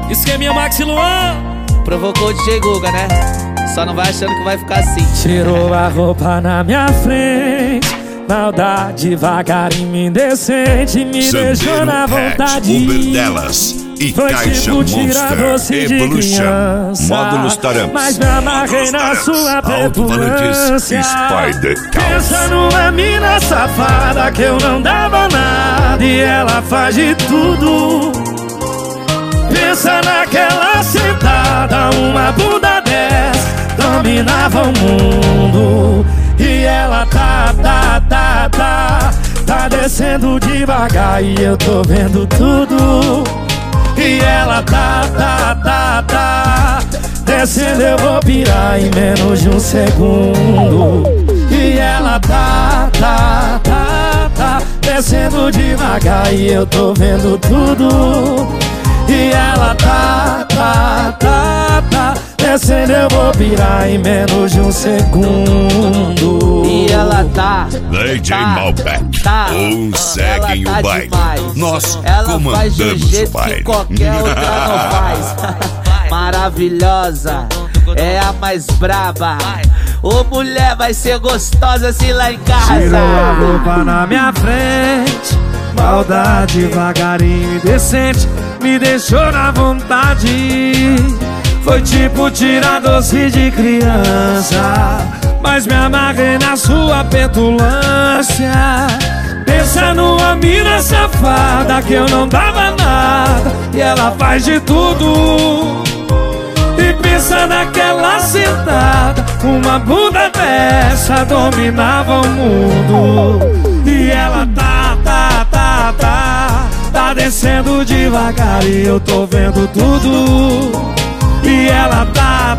Esqueminha Max e Luan. Provocou o DJ Guga, né? Só não vai achando que vai ficar assim. Tirou a roupa na minha frente, maldade devagarinho indecente, me deixou na vontade. Uber delas e foi Caixa tipo tirar doce Monster de Evolution. criança, Módulos Taramps. mas me amarrei na sua petulância. Spider Caos. Pensa numa mina safada que eu não dava nada e ela faz de tudo. Pensa naquela sentada, uma bunda dessa dominava o mundo. E ela tá descendo devagar e eu tô vendo tudo. E ela tá descendo, eu vou pirar em menos de um segundo. E ela tá descendo devagar e eu tô vendo tudo. E ela tá descendo, eu vou pirar em menos de um segundo. E ela tá DJ Malbec, seguem o baile. Nós ela faz de um comandamos o jeito que baile. qualquer outra não faz. Maravilhosa, é a mais braba. Ô mulher, vai ser gostosa assim lá em casa. Tirou a roupa na minha frente, maldade devagarinho e decente, me deixou na vontade. Foi tipo tirar doce de criança, mas me amarrei na sua petulância. Pensa numa mina safada que eu não dava nada e ela faz de tudo. E pensa naquela sentada, uma bunda dessa dominava o mundo. E ela tá descendo devagar e eu tô vendo tudo. E ela tá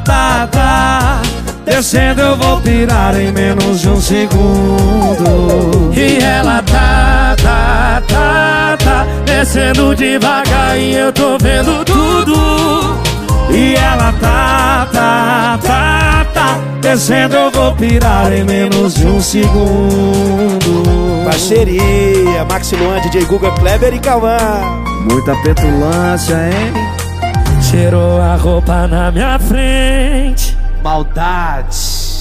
descendo, eu vou pirar em menos de um segundo. E ela tá descendo devagar e eu tô vendo tudo. E ela tá descendo, eu vou pirar em menos de um segundo. Parceria, Max Luan, DJ Guga, Kleber e Cauã. Muita petulância, hein? Tirou a roupa na minha frente, maldade.